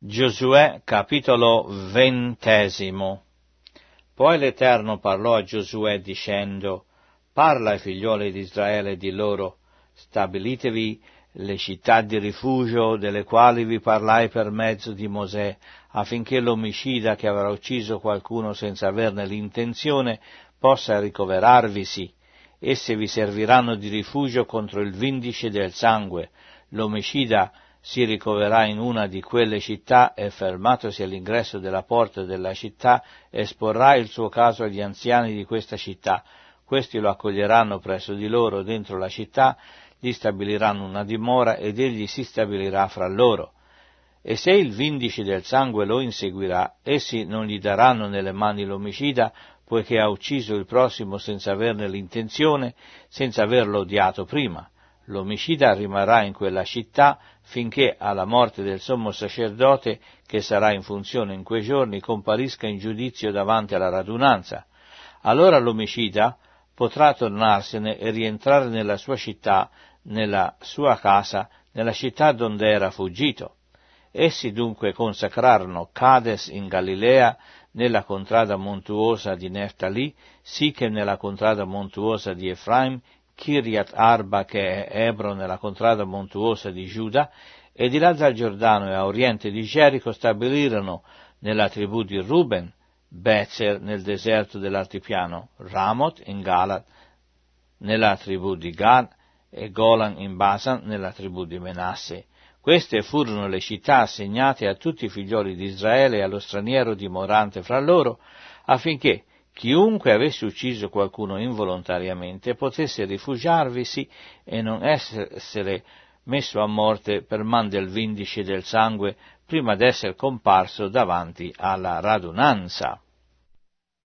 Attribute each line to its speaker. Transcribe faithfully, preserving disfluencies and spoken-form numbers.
Speaker 1: Giosuè capitolo ventesimo. Poi l'Eterno parlò a Giosuè dicendo: Parla ai figlioli di Israele e di loro: stabilitevi le città di rifugio delle quali vi parlai per mezzo di Mosè, affinché l'omicida che avrà ucciso qualcuno senza averne l'intenzione possa ricoverarvisi. Esse vi serviranno di rifugio contro il vindice del sangue. L'omicida si ricoverà in una di quelle città e, fermatosi all'ingresso della porta della città, esporrà il suo caso agli anziani di questa città. Questi lo accoglieranno presso di loro dentro la città, gli stabiliranno una dimora ed egli si stabilirà fra loro. E se il vindice del sangue lo inseguirà, essi non gli daranno nelle mani l'omicida, poiché ha ucciso il prossimo senza averne l'intenzione, senza averlo odiato prima. L'omicida rimarrà in quella città finché alla morte del sommo sacerdote, che sarà in funzione in quei giorni, comparisca in giudizio davanti alla radunanza. Allora l'omicida potrà tornarsene e rientrare nella sua città, nella sua casa, nella città donde era fuggito. Essi dunque consacrarono Cades in Galilea, nella contrada montuosa di Neftalì, Sichem nella contrada montuosa di Efraim, Kiriat Arba, che è Hebron, nella contrada montuosa di Giuda, e di là dal Giordano e a oriente di Gerico stabilirono nella tribù di Ruben, Bezer nel deserto dell'altipiano, Ramot in Galad nella tribù di Gad e Golan in Basan nella tribù di Menasse. Queste furono le città assegnate a tutti i figlioli di Israele e allo straniero dimorante fra loro, affinché chiunque avesse ucciso qualcuno involontariamente potesse rifugiarvisi e non essere messo a morte per man del vindice del sangue prima d'essere comparso davanti alla radunanza.